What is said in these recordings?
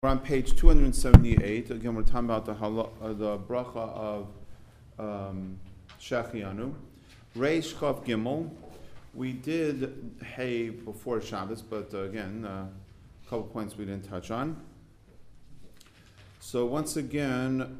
We're on page 278. Again, we're talking about the bracha of Shechianu. Reish Chav Gimel. We did Hay before Shabbos, but again, a couple points we didn't touch on. So once again,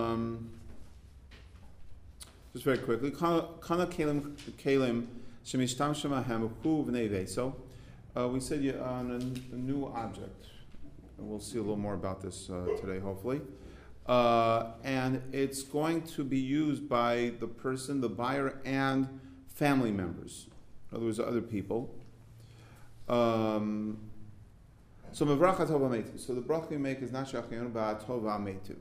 just very quickly, Kana Kalim Shemishtam Shemahem Hu V'nei Veso. We said on a new object. We'll see a little more about this today, hopefully. And it's going to be used by the person, the buyer, and family members. In other words, other people. So the bracha you make is not Shechianu ba'atova metu.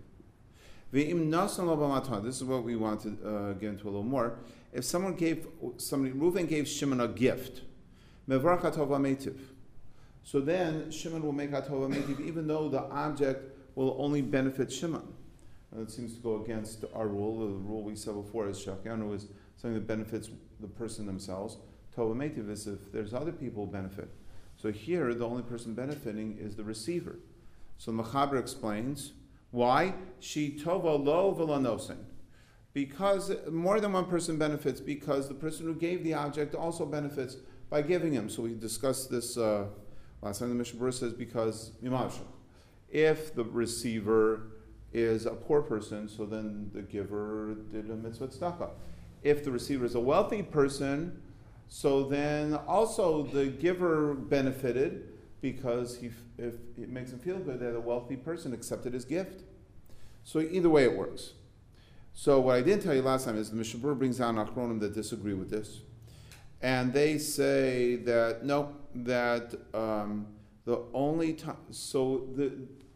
This is what we want to get into a little more. If Reuven gave Shimon a gift, so then Shimon will make Atova Metiv, even though the object will only benefit Shimon. It seems to go against our rule. The rule we said before is Shechianu is something that benefits the person themselves. Tova Metiv is if there's other people who benefit. So here, the only person benefiting is the receiver. So Mechaber explains why she tova lo v'lanosin. Because more than one person benefits, because the person who gave the object also benefits by giving him. So we discussed this last time. The Mishnah Berurah says because if the receiver is a poor person, so then the giver did a mitzvah tzedakah. If the receiver is a wealthy person, so then also the giver benefited because if it makes him feel good that a wealthy person accepted his gift. So either way it works. So what I didn't tell you last time is the Mishnah Berurah brings down Achronim that disagree with this. And they say that no, that the only time. So the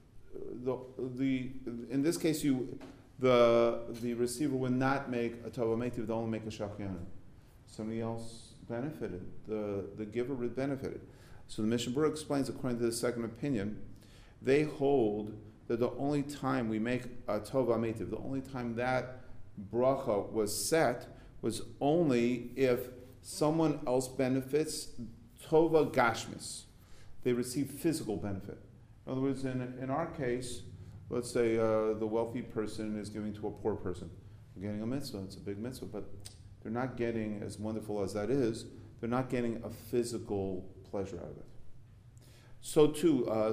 in this case the receiver would not make a tova metiv, would only make a Shechianu. Somebody else benefited. The giver benefited. So the Mishnah Berurah explains, according to the second opinion, they hold that the only time we make a tova metiv, the only time that bracha was set, was only if someone else benefits, tova gashmis. They receive physical benefit. In other words, in our case, let's say the wealthy person is giving to a poor person. They're getting a mitzvah, it's a big mitzvah, but they're not getting, as wonderful as that is, they're not getting a physical pleasure out of it. So too, a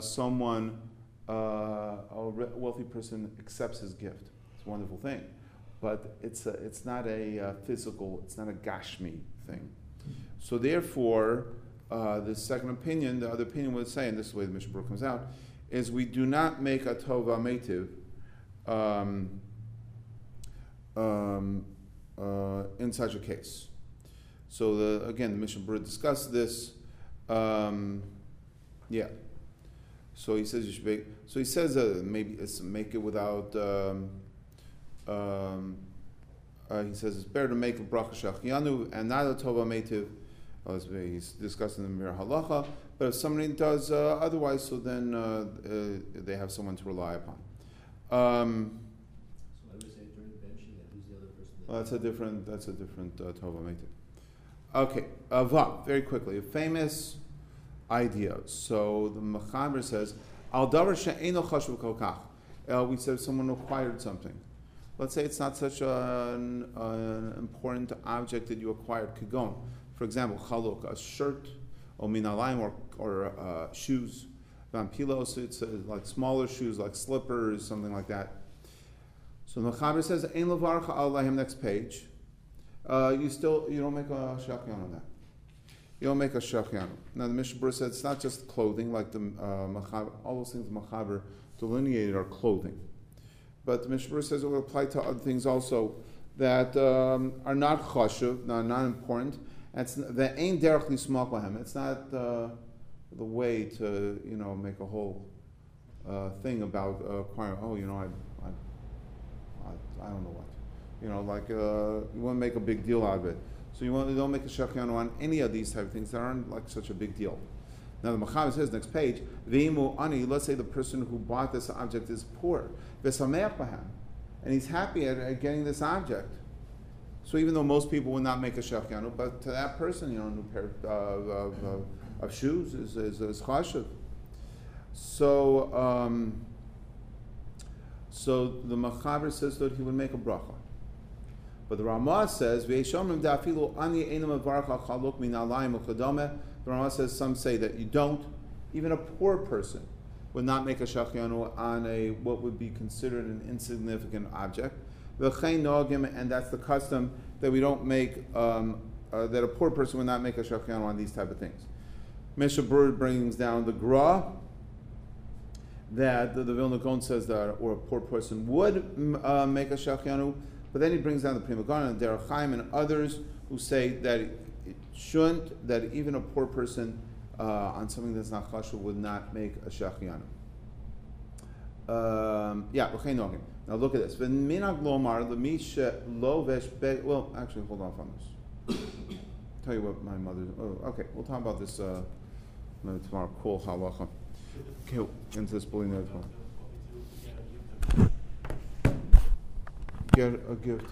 wealthy person accepts his gift. It's a wonderful thing. But it's not a physical, it's not a gashmi thing. So therefore, the second opinion, the other opinion would say, and this is the way the Mishnah Berurah comes out, is we do not make a tova metiv in such a case. So again, the Mishnah Berurah discussed this. So he says you should make. So he says maybe it's make it without. He says it's better to make a bracha Shechianu and not a tova metiv. He's discussing the Mir Halacha, but if somebody does otherwise, so then they have someone to rely upon. So I would say during the benching, that who's the other person? Well, that's a different tova metiv. Okay, Vav, very quickly, a famous idea. So the Mechaber says, Al davar she'eino chashuv kol kach. We said someone acquired something. Let's say it's not such an important object that you acquired. Kagon, for example, chaluk, a shirt, or minalayim, or shoes. Vampilos, it's like smaller shoes, like slippers, something like that. So the Mechaber says, Ein levarcha alayhim, next page. You don't make a Shechianu on that. You don't make a Shechianu. Now the Mishnah Berurah said it's not just clothing, like the Mechaber, all those things the Mechaber delineated are clothing. But the Mishnah Berurah says it will apply to other things also that are not chashuv, not important. It's the ein derech lismach lahem. It's not the way to make a whole thing about acquiring. I don't know what. You want to make a big deal out of it. So you don't make a Shechianu on any of these type of things that aren't like such a big deal. Now the Mechaber says, next page, V'imu ani, let's say the person who bought this object is poor, v'sameach b'hem, and he's happy at getting this object. So even though most people would not make a Shechianu, but to that person, a new pair of shoes is chashuv. So the Machaber says that he would make a bracha. But the Ramah says, the Ramah says, some say that you don't. Even a poor person would not make a shachianu on what would be considered an insignificant object. And that's the custom that we don't make, that a poor person would not make a shachianu on these type of things. Mishnah Berurah brings down the Gra, that the Vilna Gaon says that, or a poor person would make a shachianu, but then he brings down the Pri Megaon and Derech Chaim and others who say that it shouldn't, that even a poor person on something that's not kosher would not make a shachianu. Now look at this. Well, actually, hold off on this. Tell you what my mother. Oh, okay, we'll talk about this maybe tomorrow. Cool halacha. Okay, into this bullying as well. Get a gift.